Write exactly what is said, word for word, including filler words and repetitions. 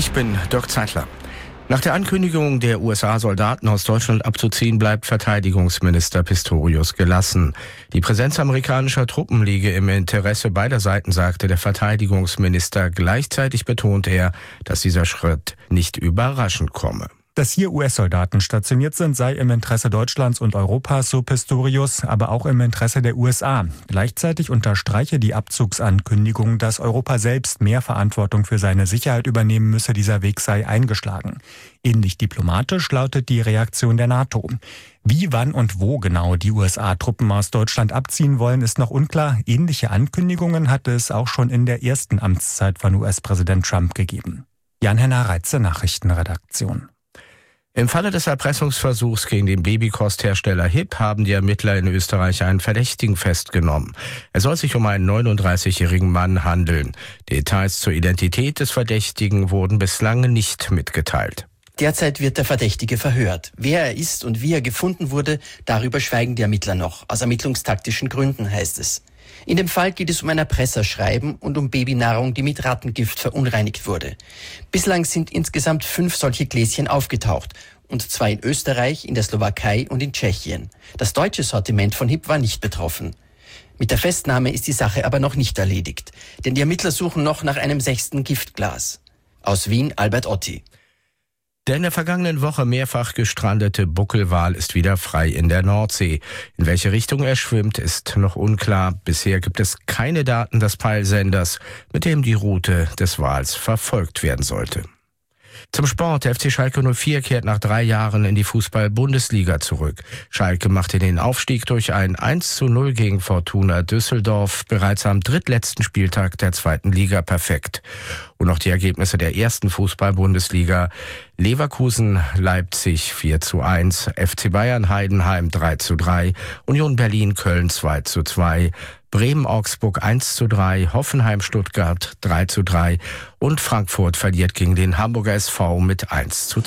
Ich bin Dirk Zeitler. Nach der Ankündigung der U S A, Soldaten aus Deutschland abzuziehen, bleibt Verteidigungsminister Pistorius gelassen. Die Präsenz amerikanischer Truppen liege im Interesse beider Seiten, sagte der Verteidigungsminister. Gleichzeitig betonte er, dass dieser Schritt nicht überraschend komme. Dass hier U S-Soldaten stationiert sind, sei im Interesse Deutschlands und Europas, so Pistorius, aber auch im Interesse der U S A. Gleichzeitig unterstreiche die Abzugsankündigung, dass Europa selbst mehr Verantwortung für seine Sicherheit übernehmen müsse. Dieser Weg sei eingeschlagen. Ähnlich diplomatisch lautet die Reaktion der NATO. Wie, wann und wo genau die U S A-Truppen aus Deutschland abziehen wollen, ist noch unklar. Ähnliche Ankündigungen hatte es auch schon in der ersten Amtszeit von U S-Präsident Trump gegeben. Jan-Henner Reitze, Nachrichtenredaktion. Im Falle des Erpressungsversuchs gegen den Babykosthersteller H I P haben die Ermittler in Österreich einen Verdächtigen festgenommen. Es soll sich um einen neununddreißigjährigen Mann handeln. Details zur Identität des Verdächtigen wurden bislang nicht mitgeteilt. Derzeit wird der Verdächtige verhört. Wer er ist und wie er gefunden wurde, darüber schweigen die Ermittler noch. Aus ermittlungstaktischen Gründen, heißt es. In dem Fall geht es um ein Erpresserschreiben und um Babynahrung, die mit Rattengift verunreinigt wurde. Bislang sind insgesamt fünf solche Gläschen aufgetaucht. Und zwar in Österreich, in der Slowakei und in Tschechien. Das deutsche Sortiment von H I P war nicht betroffen. Mit der Festnahme ist die Sache aber noch nicht erledigt. Denn die Ermittler suchen noch nach einem sechsten Giftglas. Aus Wien, Albert Otti. Der in der vergangenen Woche mehrfach gestrandete Buckelwal ist wieder frei in der Nordsee. In welche Richtung er schwimmt, ist noch unklar. Bisher gibt es keine Daten des Peilsenders, mit dem die Route des Wals verfolgt werden sollte. Zum Sport. Der F C Schalke null vier kehrt nach drei Jahren in die Fußball-Bundesliga zurück. Schalke machte den Aufstieg durch ein eins zu null gegen Fortuna Düsseldorf bereits am drittletzten Spieltag der zweiten Liga perfekt. Und noch die Ergebnisse der ersten Fußball-Bundesliga. Leverkusen, Leipzig vier zu eins, F C Bayern Heidenheim drei zu drei, Union Berlin Köln zwei zu zwei, Bremen Augsburg eins zu drei, Hoffenheim Stuttgart drei zu drei und Frankfurt verliert gegen den Hamburger S V mit eins zu zwei.